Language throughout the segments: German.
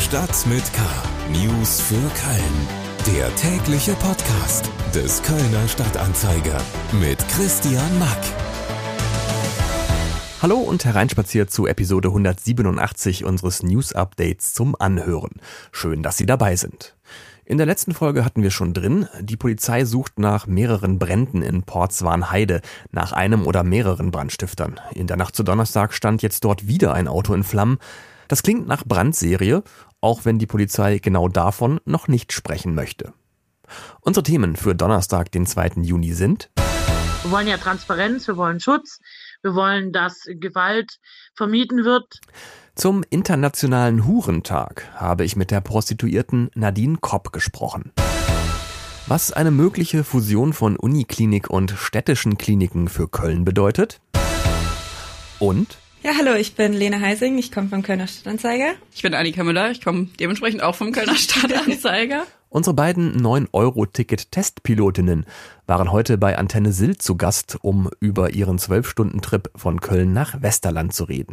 Stadt mit K. News für Köln. Der tägliche Podcast des Kölner Stadtanzeiger mit Christian Mack. Hallo und hereinspaziert zu Episode 187 unseres News-Updates zum Anhören. Schön, dass Sie dabei sind. In der letzten Folge hatten wir schon drin, die Polizei sucht nach mehreren Bränden in Portswarnheide, nach einem oder mehreren Brandstiftern. In der Nacht zu Donnerstag stand jetzt dort wieder ein Auto in Flammen. Das klingt nach Brandserie, auch wenn die Polizei genau davon noch nicht sprechen möchte. Unsere Themen für Donnerstag, den 2. Juni sind: Wir wollen ja Transparenz, wir wollen Schutz, wir wollen, dass Gewalt vermieden wird. Zum Internationalen Hurentag habe ich mit der Prostituierten Nadine Kopp gesprochen. Was eine mögliche Fusion von Uniklinik und städtischen Kliniken für Köln bedeutet. Und ja, hallo, ich bin Lena Heising, ich komme vom Kölner Stadtanzeiger. Ich bin Annika Müller, ich komme dementsprechend auch vom Kölner Stadtanzeiger. Unsere beiden 9-Euro-Ticket-Testpilotinnen waren heute bei Antenne Sylt zu Gast, um über ihren 12-Stunden-Trip von Köln nach Westerland zu reden.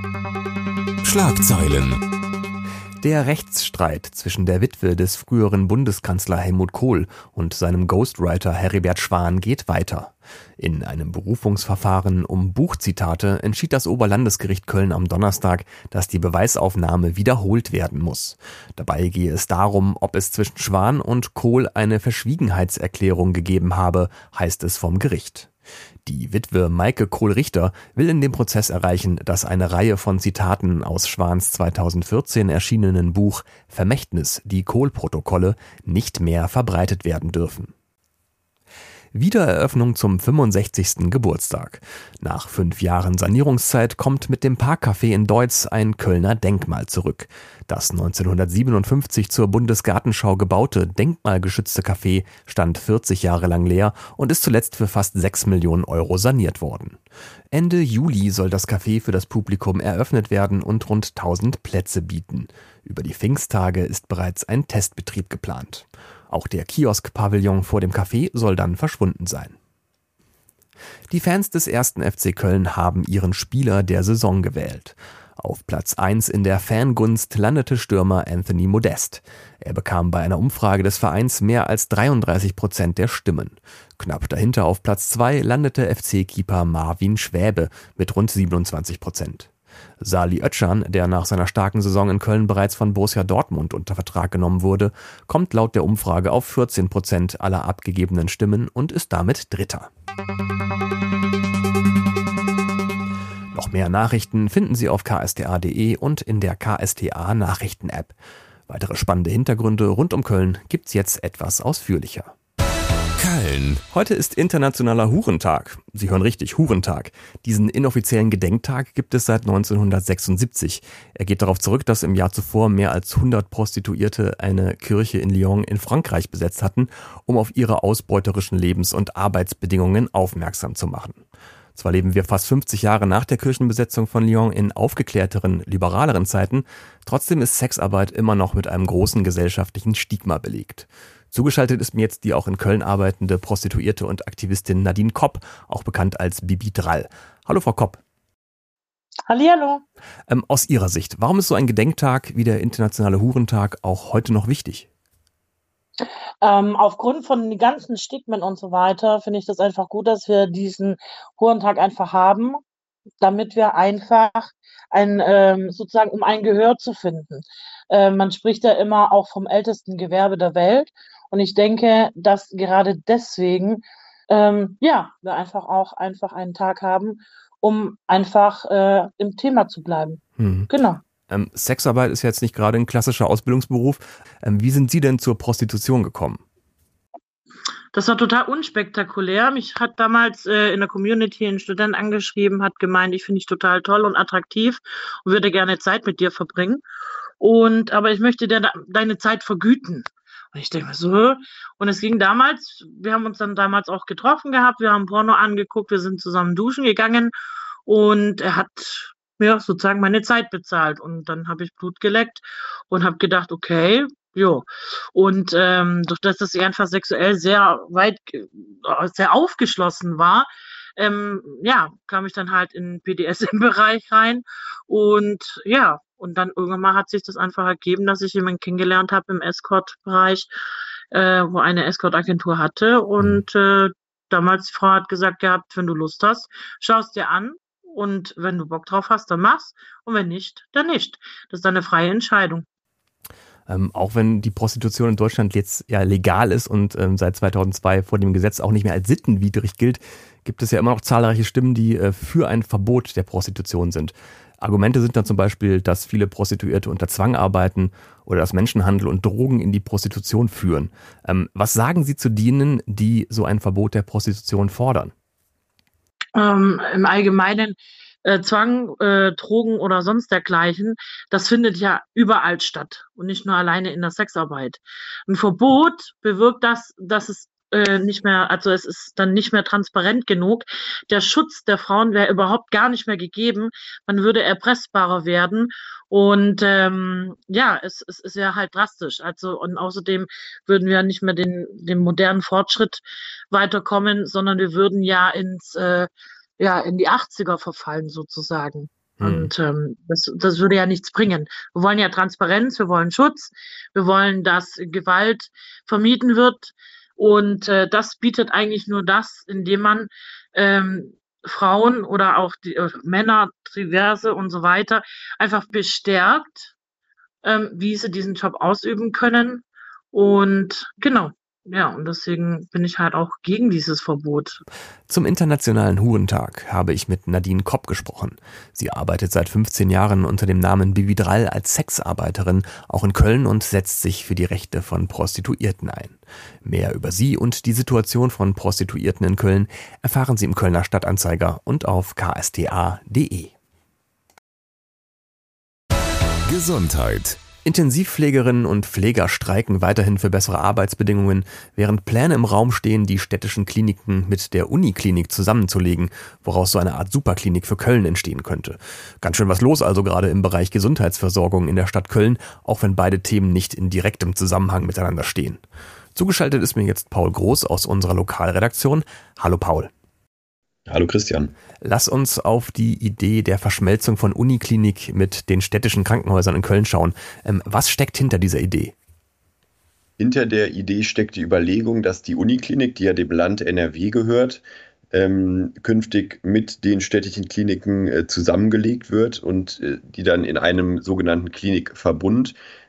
Schlagzeilen. Der Rechtsstreit zwischen der Witwe des früheren Bundeskanzler Helmut Kohl und seinem Ghostwriter Heribert Schwan geht weiter. In einem Berufungsverfahren um Buchzitate entschied das Oberlandesgericht Köln am Donnerstag, dass die Beweisaufnahme wiederholt werden muss. Dabei gehe es darum, ob es zwischen Schwan und Kohl eine Verschwiegenheitserklärung gegeben habe, heißt es vom Gericht. Die Witwe Maike Kohl-Richter will in dem Prozess erreichen, dass eine Reihe von Zitaten aus Schwans 2014 erschienenen Buch Vermächtnis, die Kohl-Protokolle, nicht mehr verbreitet werden dürfen. Wiedereröffnung zum 65. Geburtstag. Nach 5 Jahren Sanierungszeit kommt mit dem Parkcafé in Deutz ein Kölner Denkmal zurück. Das 1957 zur Bundesgartenschau gebaute, denkmalgeschützte Café stand 40 Jahre lang leer und ist zuletzt für fast 6 Millionen Euro saniert worden. Ende Juli soll das Café für das Publikum eröffnet werden und rund 1000 Plätze bieten. Über die Pfingsttage ist bereits ein Testbetrieb geplant. Auch der Kiosk-Pavillon vor dem Café soll dann verschwunden sein. Die Fans des 1. FC Köln haben ihren Spieler der Saison gewählt. Auf Platz 1 in der Fangunst landete Stürmer Anthony Modest. Er bekam bei einer Umfrage des Vereins mehr als 33% der Stimmen. Knapp dahinter auf Platz 2 landete FC-Keeper Marvin Schwäbe mit rund 27%. Sali Özcan, der nach seiner starken Saison in Köln bereits von Borussia Dortmund unter Vertrag genommen wurde, kommt laut der Umfrage auf 14% aller abgegebenen Stimmen und ist damit Dritter. Noch mehr Nachrichten finden Sie auf ksta.de und in der KSTA Nachrichten-App. Weitere spannende Hintergründe rund um Köln gibt's jetzt etwas ausführlicher. Köln. Heute ist Internationaler Hurentag. Sie hören richtig, Hurentag. Diesen inoffiziellen Gedenktag gibt es seit 1976. Er geht darauf zurück, dass im Jahr zuvor mehr als 100 Prostituierte eine Kirche in Lyon in Frankreich besetzt hatten, um auf ihre ausbeuterischen Lebens- und Arbeitsbedingungen aufmerksam zu machen. Zwar leben wir fast 50 Jahre nach der Kirchenbesetzung von Lyon in aufgeklärteren, liberaleren Zeiten, trotzdem ist Sexarbeit immer noch mit einem großen gesellschaftlichen Stigma belegt. Zugeschaltet ist mir jetzt die auch in Köln arbeitende Prostituierte und Aktivistin Nadine Kopp, auch bekannt als Bibi Drall. Hallo Frau Kopp. Hallihallo. Aus Ihrer Sicht, warum ist so ein Gedenktag wie der Internationale Hurentag auch heute noch wichtig? Aufgrund von den ganzen Stigmen und so weiter finde ich das einfach gut, dass wir diesen Hurentag einfach haben, damit wir einfach sozusagen, um ein Gehör zu finden. Man spricht ja immer auch vom ältesten Gewerbe der Welt und ich denke, dass gerade deswegen wir einfach einen Tag haben, um einfach im Thema zu bleiben. Genau. Sexarbeit ist jetzt nicht gerade ein klassischer Ausbildungsberuf. Wie sind Sie denn zur Prostitution gekommen? Das war total unspektakulär. Mich hat damals in der Community ein Student angeschrieben, hat gemeint, ich finde dich total toll und attraktiv und würde gerne Zeit mit dir verbringen. Aber ich möchte dir deine Zeit vergüten. Und ich denke mir so, und es ging damals, wir haben uns dann damals auch getroffen gehabt, wir haben Porno angeguckt, wir sind zusammen duschen gegangen und er hat mir sozusagen meine Zeit bezahlt. Und dann habe ich Blut geleckt und habe gedacht, okay, jo. Und durch das ich einfach sexuell sehr aufgeschlossen war, kam ich dann halt in den BDSM-Bereich rein und Und dann irgendwann mal hat sich das einfach ergeben, dass ich jemanden kennengelernt habe im Escort-Bereich, wo eine Escort-Agentur hatte. Und damals die Frau hat gesagt gehabt, wenn du Lust hast, schaust dir an. Und wenn du Bock drauf hast, dann mach's. Und wenn nicht, dann nicht. Das ist dann eine freie Entscheidung. Auch wenn die Prostitution in Deutschland jetzt ja legal ist und seit 2002 vor dem Gesetz auch nicht mehr als sittenwidrig gilt, gibt es ja immer noch zahlreiche Stimmen, die für ein Verbot der Prostitution sind. Argumente sind dann zum Beispiel, dass viele Prostituierte unter Zwang arbeiten oder dass Menschenhandel und Drogen in die Prostitution führen. Was sagen Sie zu denen, die so ein Verbot der Prostitution fordern? Im Allgemeinen Zwang, Drogen oder sonst dergleichen, das findet ja überall statt und nicht nur alleine in der Sexarbeit. Ein Verbot bewirkt dass es nicht mehr, also es ist dann nicht mehr transparent genug. Der Schutz der Frauen wäre überhaupt gar nicht mehr gegeben. Man würde erpressbarer werden. Und es ist ja halt drastisch. Also und außerdem würden wir nicht mehr den modernen Fortschritt weiterkommen, sondern wir würden ja in die 80er verfallen sozusagen. Und das würde ja nichts bringen. Wir wollen ja Transparenz, wir wollen Schutz, wir wollen, dass Gewalt vermieden wird. Und das bietet eigentlich nur das, indem man Frauen oder auch die Männer, diverse und so weiter, einfach bestärkt, wie sie diesen Job ausüben können. Und genau. Ja, und deswegen bin ich halt auch gegen dieses Verbot. Zum Internationalen Hurentag habe ich mit Nadine Kopp gesprochen. Sie arbeitet seit 15 Jahren unter dem Namen Bibi Drall als Sexarbeiterin, auch in Köln, und setzt sich für die Rechte von Prostituierten ein. Mehr über sie und die Situation von Prostituierten in Köln erfahren Sie im Kölner Stadtanzeiger und auf ksta.de. Gesundheit. Intensivpflegerinnen und Pfleger streiken weiterhin für bessere Arbeitsbedingungen, während Pläne im Raum stehen, die städtischen Kliniken mit der Uniklinik zusammenzulegen, woraus so eine Art Superklinik für Köln entstehen könnte. Ganz schön was los also gerade im Bereich Gesundheitsversorgung in der Stadt Köln, auch wenn beide Themen nicht in direktem Zusammenhang miteinander stehen. Zugeschaltet ist mir jetzt Paul Groß aus unserer Lokalredaktion. Hallo Paul. Hallo Christian. Lass uns auf die Idee der Verschmelzung von Uniklinik mit den städtischen Krankenhäusern in Köln schauen. Was steckt hinter dieser Idee? Hinter der Idee steckt die Überlegung, dass die Uniklinik, die ja dem Land NRW gehört, künftig mit den städtischen Kliniken zusammengelegt wird und die dann in einem sogenannten Klinikverbund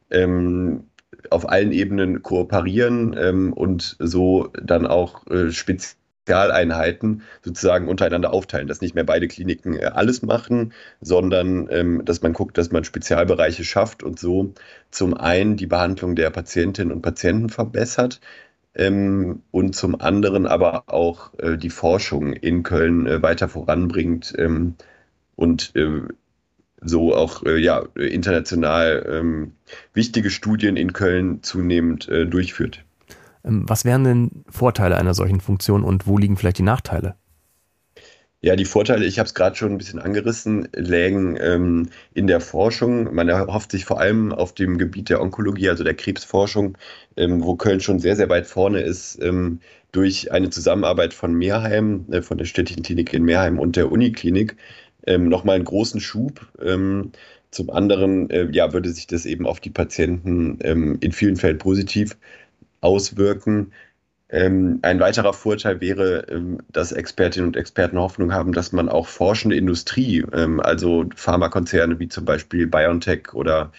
auf allen Ebenen kooperieren und so dann auch Spezialeinheiten sozusagen untereinander aufteilen, dass nicht mehr beide Kliniken alles machen, sondern dass man guckt, dass man Spezialbereiche schafft und so zum einen die Behandlung der Patientinnen und Patienten verbessert und zum anderen aber auch die Forschung in Köln weiter voranbringt und so auch international wichtige Studien in Köln zunehmend durchführt. Was wären denn Vorteile einer solchen Funktion und wo liegen vielleicht die Nachteile? Ja, die Vorteile, ich habe es gerade schon ein bisschen angerissen, lägen in der Forschung. Man erhofft sich vor allem auf dem Gebiet der Onkologie, also der Krebsforschung, wo Köln schon sehr, sehr weit vorne ist, durch eine Zusammenarbeit von Merheim, von der städtischen Klinik in Merheim und der Uniklinik, nochmal einen großen Schub. Zum anderen würde sich das eben auf die Patienten in vielen Fällen positiv auswirken. Ein weiterer Vorteil wäre, dass Expertinnen und Experten Hoffnung haben, dass man auch forschende Industrie, also Pharmakonzerne wie zum Beispiel BioNTech oder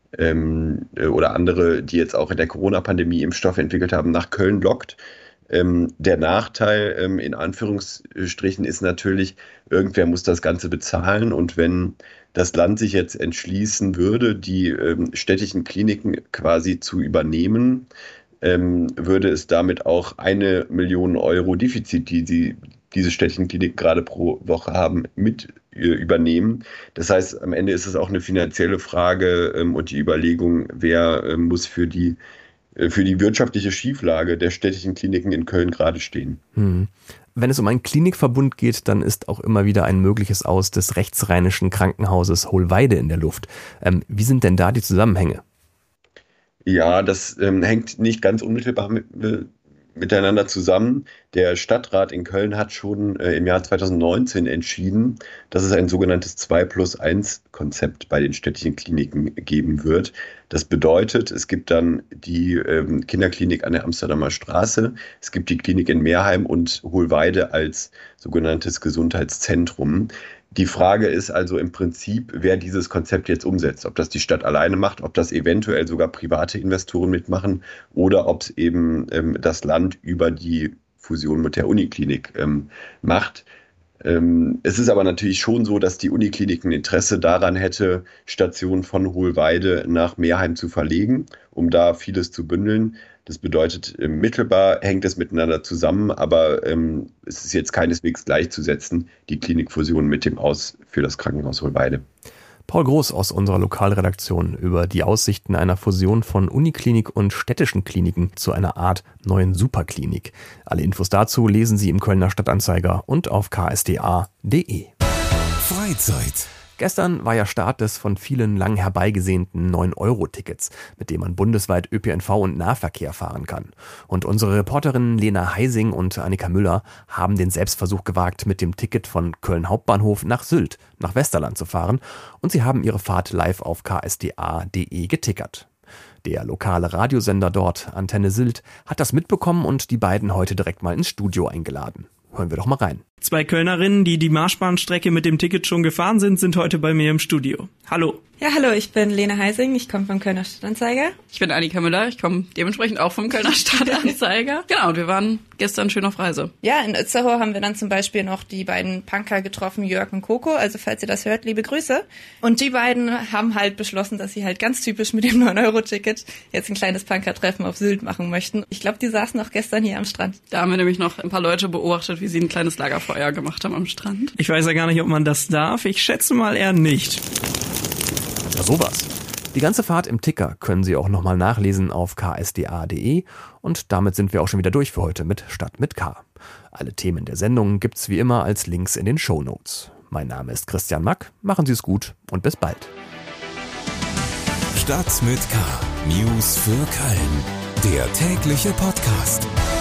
andere, die jetzt auch in der Corona-Pandemie Impfstoffe entwickelt haben, nach Köln lockt. Der Nachteil in Anführungsstrichen ist natürlich, irgendwer muss das Ganze bezahlen, und wenn das Land sich jetzt entschließen würde, die städtischen Kliniken quasi zu übernehmen, würde es damit auch 1 Million Euro Defizit, die diese städtischen Kliniken gerade pro Woche haben, mit übernehmen. Das heißt, am Ende ist es auch eine finanzielle Frage und die Überlegung, wer muss für die wirtschaftliche Schieflage der städtischen Kliniken in Köln gerade stehen. Wenn es um einen Klinikverbund geht, dann ist auch immer wieder ein mögliches Aus des rechtsrheinischen Krankenhauses Hohlweide in der Luft. Wie sind denn da die Zusammenhänge? Ja, das hängt nicht ganz unmittelbar miteinander zusammen. Der Stadtrat in Köln hat schon im Jahr 2019 entschieden, dass es ein sogenanntes 2+1-Konzept bei den städtischen Kliniken geben wird. Das bedeutet, es gibt dann die Kinderklinik an der Amsterdamer Straße, es gibt die Klinik in Meerheim und Hohlweide als sogenanntes Gesundheitszentrum. Die Frage ist also im Prinzip, wer dieses Konzept jetzt umsetzt. Ob das die Stadt alleine macht, ob das eventuell sogar private Investoren mitmachen oder ob es eben das Land über die Fusion mit der Uniklinik macht. Es ist aber natürlich schon so, dass die Uniklinik ein Interesse daran hätte, Stationen von Hohlweide nach Meerheim zu verlegen, um da vieles zu bündeln. Das bedeutet, mittelbar hängt es miteinander zusammen, aber es ist jetzt keineswegs gleichzusetzen, die Klinikfusion mit dem Aus für das Krankenhaus Hohlweide. Paul Groß aus unserer Lokalredaktion über die Aussichten einer Fusion von Uniklinik und städtischen Kliniken zu einer Art neuen Superklinik. Alle Infos dazu lesen Sie im Kölner Stadtanzeiger und auf ksda.de. Freizeit. Gestern war ja Start des von vielen lang herbeigesehnten 9-Euro-Tickets, mit dem man bundesweit ÖPNV und Nahverkehr fahren kann. Und unsere Reporterinnen Lena Heising und Annika Müller haben den Selbstversuch gewagt, mit dem Ticket von Köln Hauptbahnhof nach Sylt, nach Westerland zu fahren. Und sie haben ihre Fahrt live auf ksda.de getickert. Der lokale Radiosender dort, Antenne Sylt, hat das mitbekommen und die beiden heute direkt mal ins Studio eingeladen. Hören wir doch mal rein. 2 Kölnerinnen, die die Marschbahnstrecke mit dem Ticket schon gefahren sind heute bei mir im Studio. Hallo. Ja, hallo, ich bin Lena Heising, ich komme vom Kölner Stadtanzeiger. Ich bin Annika Müller, ich komme dementsprechend auch vom Kölner Stadtanzeiger. Genau, und wir waren gestern schön auf Reise. Ja, in Itzehoe haben wir dann zum Beispiel noch die beiden Punker getroffen, Jörg und Coco, also falls ihr das hört, liebe Grüße. Und die beiden haben halt beschlossen, dass sie halt ganz typisch mit dem 9-Euro-Ticket jetzt ein kleines Punker-Treffen auf Sylt machen möchten. Ich glaube, die saßen auch gestern hier am Strand. Da haben wir nämlich noch ein paar Leute beobachtet, wie sie ein kleines Lagerfeuer gemacht haben am Strand. Ich weiß ja gar nicht, ob man das darf. Ich schätze mal eher nicht. Ja, sowas. Die ganze Fahrt im Ticker können Sie auch nochmal nachlesen auf ksda.de und damit sind wir auch schon wieder durch für heute mit Stadt mit K. Alle Themen der Sendung gibt's wie immer als Links in den Shownotes. Mein Name ist Christian Mack, machen Sie es gut und bis bald. Stadt mit K. News für Köln. Der tägliche Podcast.